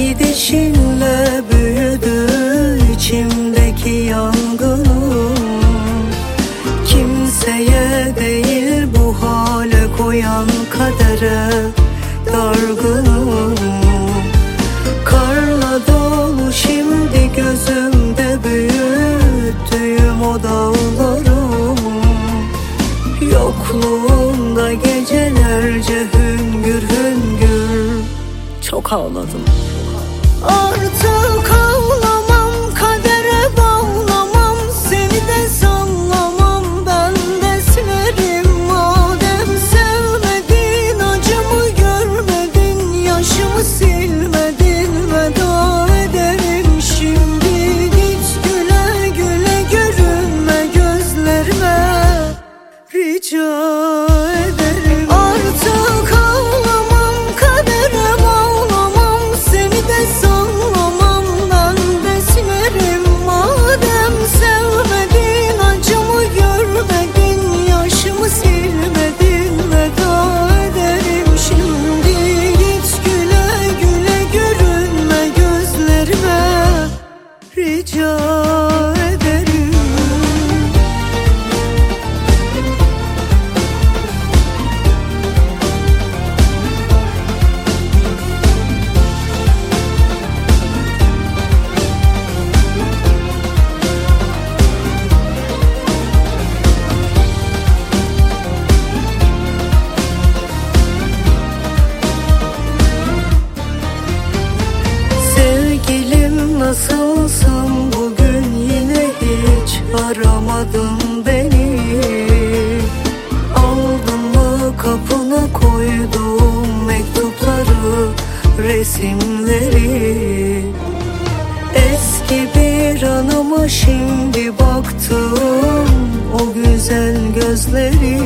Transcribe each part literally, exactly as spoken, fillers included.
gidişinle büyüdü içimdeki yangınım. Kimseye değil bu hale koyan kadere dargınım. Karla dolu şimdi gözümde büyüttüğüm o dağlarım. Yokluğunda gecelerce hüngür hüngür çok ağladım. Artık ağlamam, kadere bağlamam, seni de sallamam, ben de silerim. Madem sevmedin, acımı görmedin, yaşımı silmedin, veda ederim şimdi. Git güle güle, görünme gözlerime, rica ederim. Artık ağlamam, kadere bağlamam, seni de sallamam, ben de silerim. Madem sevmedin, acımı görmedin, yaşımı silmedin, veda ederim şimdi. Git güle güle, görünme gözlerime, rica ederim. Nasılsın bugün, yine hiç aramadın beni. Aldın mı kapına koyduğum mektupları, resimleri. Eski bir anıma şimdi baktım, o güzel gözleri.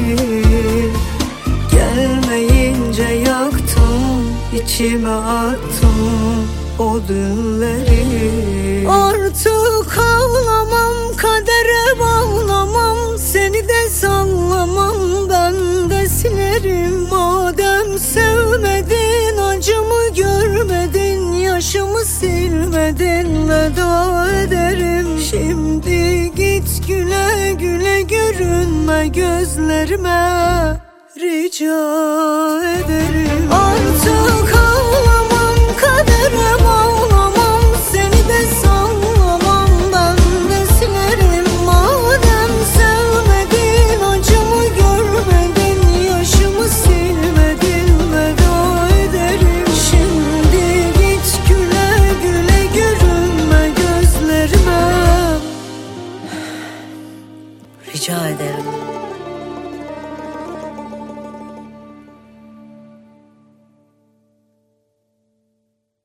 Gelmeyince yaktım, içime attım o dünleri. Artık ağlamam, kadere bağlamam, seni de sallamam, ben de silerim. Madem sevmedin, acımı görmedin, yaşımı silmedin, veda ederim şimdi. Git güle güle, görünme gözlerime, rica ederim. Artık ağlamam, kadere bağlamam, seni de sallamam, ben de silerim. Madem sevmedin, acımı görmedin, yaşımı silmedin, veda ederim şimdi. Git güle güle, görünme gözlerime, Rica ederim.